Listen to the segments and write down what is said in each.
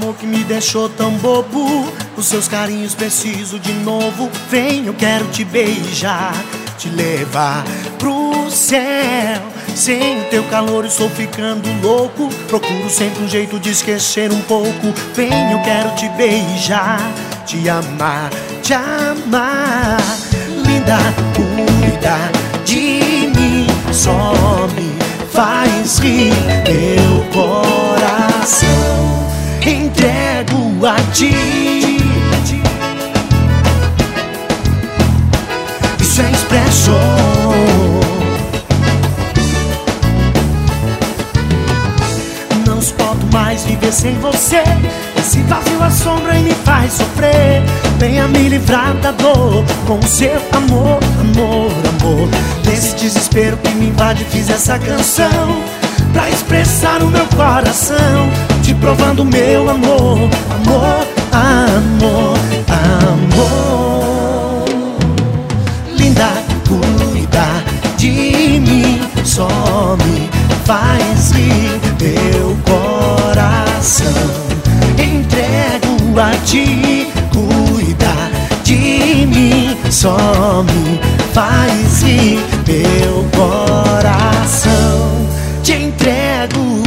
amor que me deixou tão bobo. Os seus carinhos preciso de novo. Vem, eu quero te beijar, te levar pro céu. Sem o teu calor estou ficando louco. Procuro sempre um jeito de esquecer um pouco. Vem, eu quero te beijar, te amar, te amar. Linda, cuida de mim, só me faz rir. Meu coração entrego a ti. Isso é expresso. Não suporto mais viver sem você. Esse vazio assombra e me faz sofrer. Venha me livrar da dor com o seu amor, amor, amor. Nesse desespero que me invade fiz essa canção pra expressar o meu coração, te provando meu amor, amor, amor, amor. Linda, cuida de mim, só me faz rir. Meu coração entrego a ti. Cuida de mim, só me faz rir. Meu coração te entrego.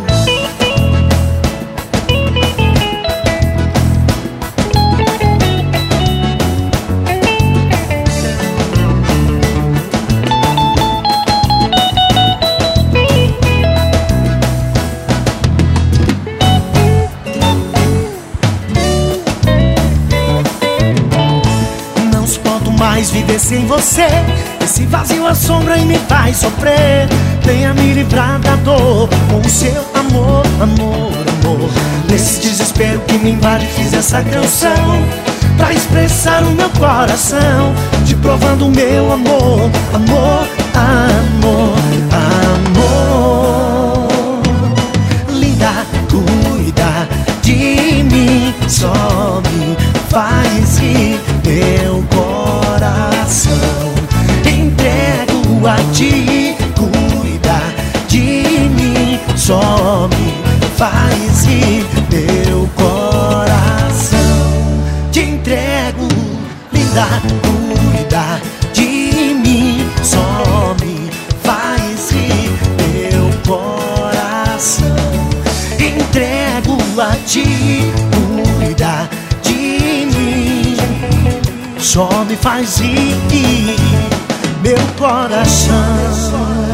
Mais viver sem você. Esse vazio assombra e me faz sofrer. Venha me livrar da dor com o seu amor, amor, amor. Nesse desespero que me invade fiz essa canção pra expressar o meu coração, te provando meu amor, amor, amor, amor. Linda, cuida de mim, só me faz rir. Meu coração entrego a ti. Cuida de mim, só me faz rir. Meu coração te entrego. Linda, cuida de mim, só me faz rir. Meu coração entrego a ti. Cuida de mim, só me faz rir. Meu coração